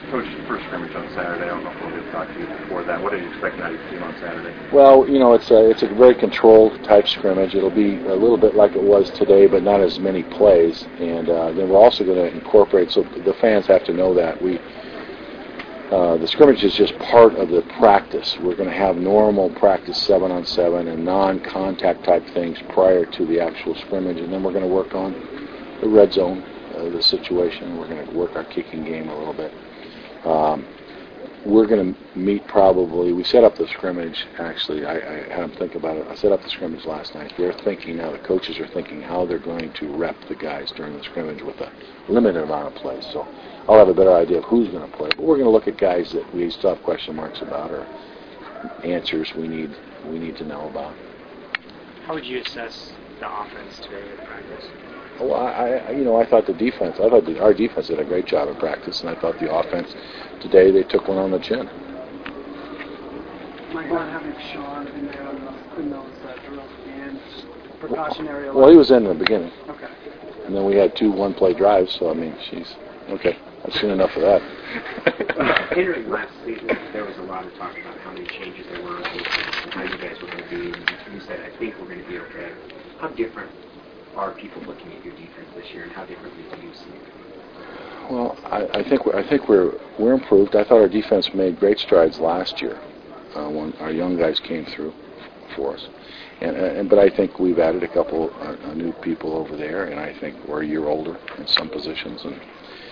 Coach, first scrimmage on Saturday. I don't know if we'll get to talk to you before that. What are you expecting out of your team on Saturday? Well, it's a very controlled type scrimmage. It'll be a little bit like it was today, but not as many plays. And then we're also going to incorporate, so the fans have to know that the scrimmage is just part of the practice. We're going to have normal practice 7-on-7 and non-contact type things prior to the actual scrimmage, and then we're going to work on the red zone, the situation. We're going to work our kicking game a little bit. We're going to meet probably, we set up the scrimmage, actually, I had them think about it. I set up the scrimmage last night. They're thinking now, the coaches are thinking how they're going to rep the guys during the scrimmage with a limited amount of plays. So I'll have a better idea of who's going to play. But we're going to look at guys that we still have question marks about or answers we need to know about. How would you assess the offense today in practice? Well, I thought our defense did a great job in practice, and I thought the offense today, they took one on the chin. Mike, not having Sean in there on those drills and precautionary. Well, he was in the beginning. Okay. And then we had 2 one-play drives, so, I mean, okay. I've seen enough of that. Entering last season, there was a lot of talk about how many changes there were, how you guys were going to be. You said, I think we're going to be okay. How different are people looking at your defense this year, and how differently do you see it? Well, I think we're improved. I thought our defense made great strides last year when our young guys came through for us. But I think we've added a couple new people over there, and I think we're a year older in some positions, and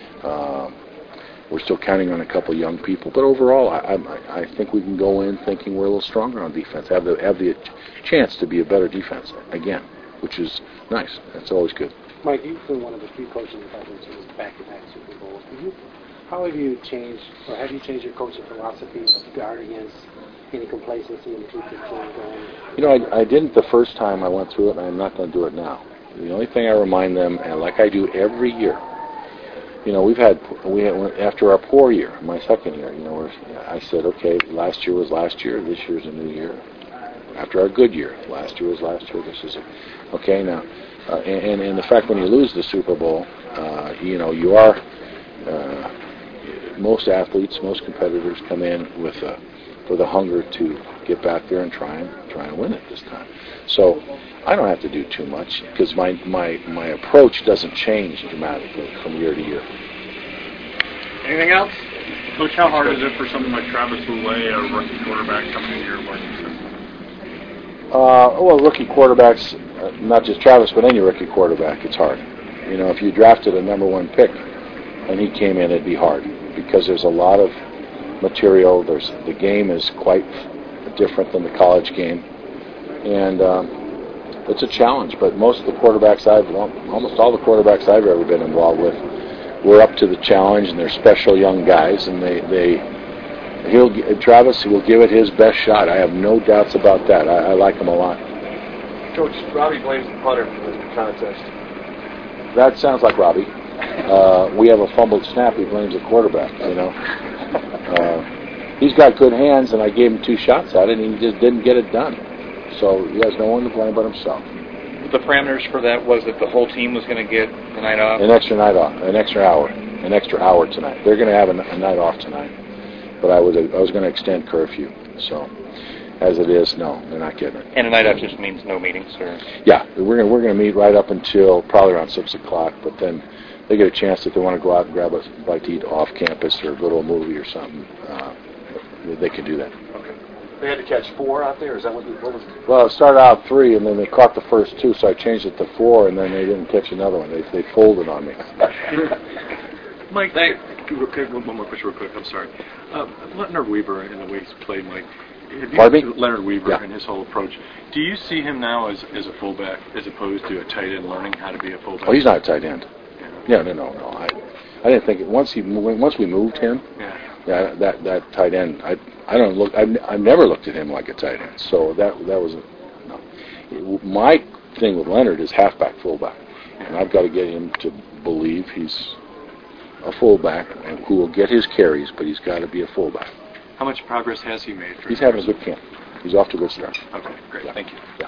we're still counting on a couple young people. But overall, I think we can go in thinking we're a little stronger on defense, have the chance to be a better defense again, which is nice. That's always good. Mike, you've been one of the few coaches that have been back-to-back Super Bowls. How have you changed, or have you changed your coaching philosophy to guard against any complacency and keep the team going? I didn't the first time I went through it, and I'm not going to do it now. The only thing I remind them, and like I do every year, we had after our poor year, my second year, I said, okay, last year was last year, this year's a new year. After our good year, last year was last year, this is okay now. And the fact when you lose the Super Bowl, you are most athletes, most competitors come in with a hunger to get back there and try and win it this time. So I don't have to do too much because my approach doesn't change dramatically from year to year. Anything else? Coach, how hard is it for someone like Travis Boulay, a rookie quarterback, coming into your learning system? Well, rookie quarterbacks, not just Travis, but any rookie quarterback, it's hard. If you drafted a number 1 pick and he came in, it'd be hard because there's a lot of material. The game is quite different than the college game, and it's a challenge. But most of the quarterbacks almost all the quarterbacks I've ever been involved with, were up to the challenge, and they're special young guys, and Travis will give it his best shot. I have no doubts about that. I like him a lot. Coach, Robbie blames the punter for the contest. That sounds like Robbie. We have a fumbled snap. He blames the quarterback. He's got good hands, and I gave him 2 shots at it, and he just didn't get it done. So he has no one to blame but himself. The parameters for that was that the whole team was going to get the night off? An extra night off, an extra hour tonight. They're going to have a night off tonight. But I was going to extend curfew. So as it is, no, they're not getting it. And a night off just means no meetings, or? Yeah, we're going to meet right up until probably around 6 o'clock. But then they get a chance if they want to go out and grab a bite to eat off campus or go to a movie or something. They can do that. Okay. They had to catch 4 out there. Is that what was? Well, it started out 3, and then they caught the first 2, so I changed it to 4, and then they didn't catch another one. They folded on me. Mike, one more question real quick. I'm sorry. Leonard Weaver and the way he's played, Mike. Pardon me? Leonard Weaver Yeah. and his whole approach. Do you see him now as a fullback as opposed to a tight end learning how to be a fullback? Oh, he's not a tight end. Yeah, no. I didn't think it. Once we moved him, yeah, that tight end. I've never looked at him like a tight end. So that was no. My thing with Leonard is halfback, fullback, and I've got to get him to believe he's a fullback and who will get his carries, but he's got to be a fullback. How much progress has he made? He's having a good camp. He's off to a good start. Okay, great. Yeah. Thank you. Yeah.